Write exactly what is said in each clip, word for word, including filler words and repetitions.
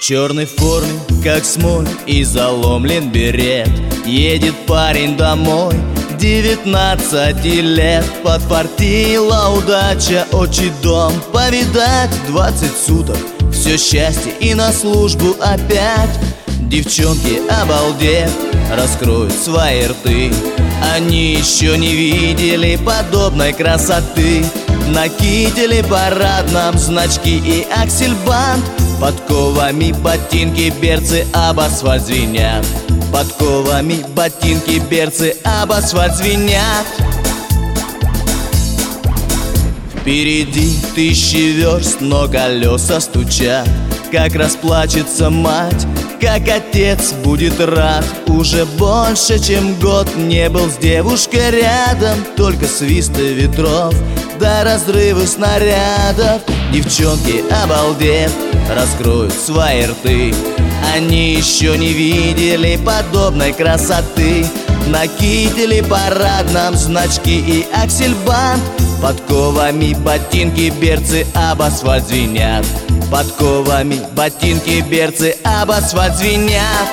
черной форме, как смоль, и заломлен берет. Едет парень домой, девятнадцати лет. Подфартила удача, отчий дом повидать. Двадцать суток, все счастье, и на службу опять. Девчонки, обалдев, раскроют свои рты. Они еще не видели подобной красоты. На кителе парадном значки и аксельбант. Подковами ботинки, берцы, об асфальт звенят. Подковами ботинки, берцы, об асфальт звенят. Впереди тысячи верст, но колеса стучат. Как расплачется мать, как отец будет рад. Уже больше, чем год не был с девушкой рядом. Только свисты ветров, да разрывы снарядов. Девчонки, обалдев, раскроют свои рты. Они еще не видели подобной красоты. На кителе парадном значки и аксельбант. Подковами ботинки, берцы, об асфальт звенят. Подковами ботинки, берцы, об асфальт звенят.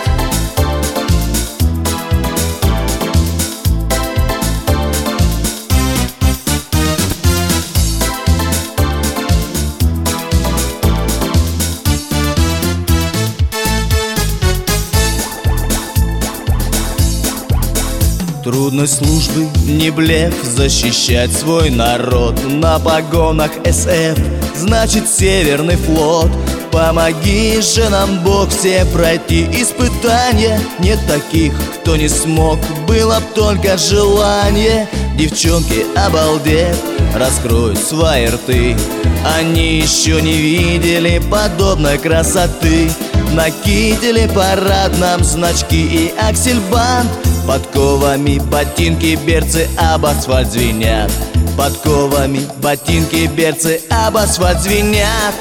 Трудность службы не блеф, защищать свой народ. На погонах эс эф, значит Северный флот. Помоги же нам, Бог, все пройти испытания. Нет таких, кто не смог, было б только желание. Девчонки, обалдев, раскроют свои рты. Они еще не видели подобной красоты. На кителе парадном значки и аксельбант. Подковами ботинки, берцы, об асфальт звенят. Подковами ботинки, берцы, об асфальт звенят.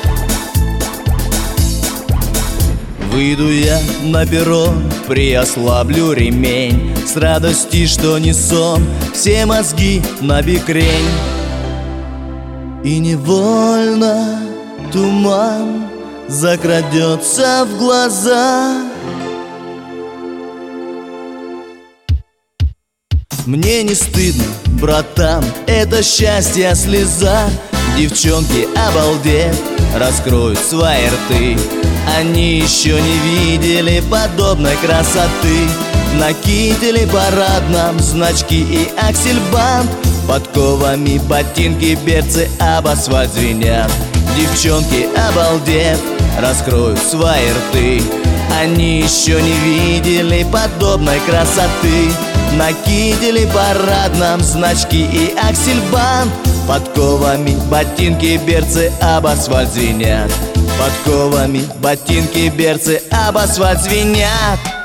Выйду я на перрон, приослаблю ремень. С радости, что не сон, все мозги набекрень. И невольно туман закрадется в глаза. Мне не стыдно, братан, это счастье слеза. Девчонки, обалдев, раскроют свои рты. Они еще не видели подобной красоты. На кителе парадном значки и аксельбант. Подковами ботинки, берцы, об асфальт звенят. Девчонки, обалдев, раскроют свои рты. Они еще не видели подобной красоты. На кителе парадном значки и аксельбант. Подковами ботинки, берцы, об асфальт звенят. Подковами ботинки, берцы, об асфальт звенят.